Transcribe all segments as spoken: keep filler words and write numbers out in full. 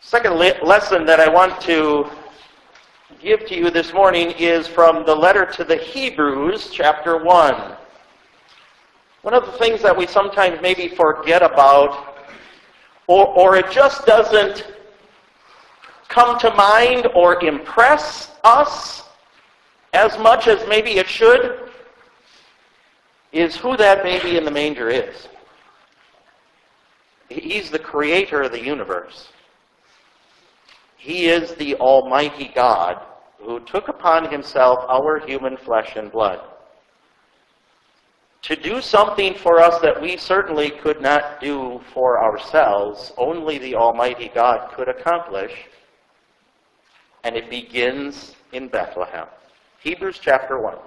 Second le- lesson that I want to give to you this morning is from the letter to the Hebrews, chapter one. One of the things that we sometimes maybe forget about, or, or it just doesn't come to mind or impress us as much as maybe it should, is who that baby in the manger is. He's the creator of the universe. He is the Almighty God who took upon himself our human flesh and blood to do something for us that we certainly could not do for ourselves. Only the Almighty God could accomplish. And it begins in Bethlehem. Hebrews chapter one.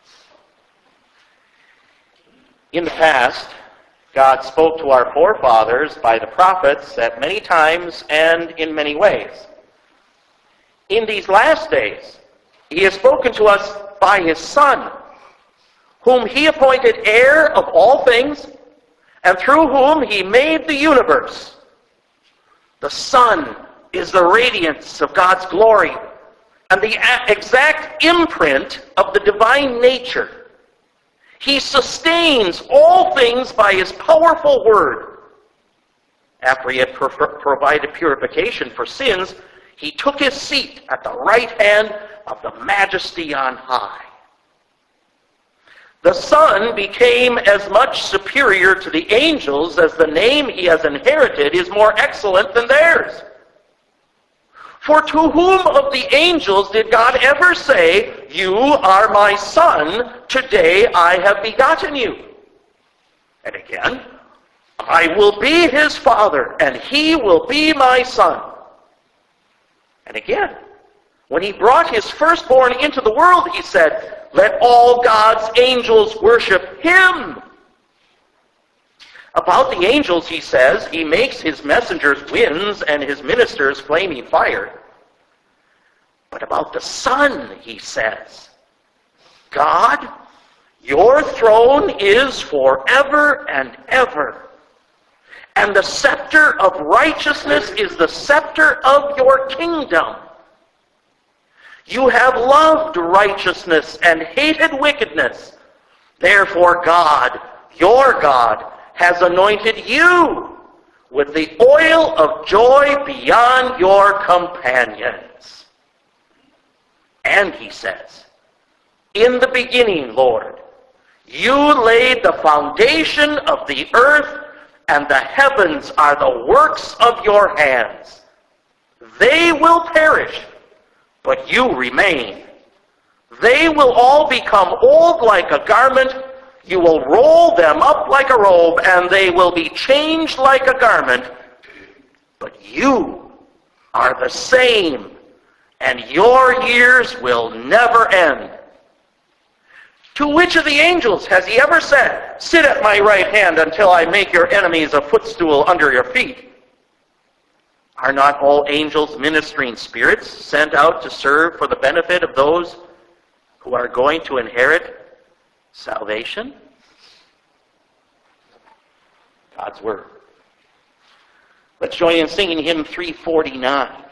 In the past, God spoke to our forefathers by the prophets at many times and in many ways. In these last days, he has spoken to us by his Son, whom he appointed heir of all things, and through whom he made the universe. The Son is the radiance of God's glory and the exact imprint of the divine nature. He sustains all things by his powerful word. After he had pro- provided purification for sins, he took his seat at the right hand of the Majesty on high. The Son became as much superior to the angels as the name he has inherited is more excellent than theirs. For to whom of the angels did God ever say, "You are my Son, today I have begotten you"? And again, "I will be his Father, and he will be my Son." And again, when he brought his firstborn into the world, he said, "Let all God's angels worship him." About the angels, he says, he makes his messengers winds and his ministers flaming fire. But about the Son, he says, "God, your throne is forever and ever, and the scepter of righteousness is the scepter of your kingdom. You have loved righteousness and hated wickedness. Therefore God, your God, has anointed you with the oil of joy beyond your companions." And he says, "In the beginning, Lord, you laid the foundation of the earth, and the heavens are the works of your hands. They will perish, but you remain. They will all become old like a garment. You will roll them up like a robe, and they will be changed like a garment. But you are the same, and your years will never end." To which of the angels has he ever said, "Sit at my right hand until I make your enemies a footstool under your feet"? Are not all angels ministering spirits sent out to serve for the benefit of those who are going to inherit salvation? God's Word. Let's join in singing hymn three forty-nine.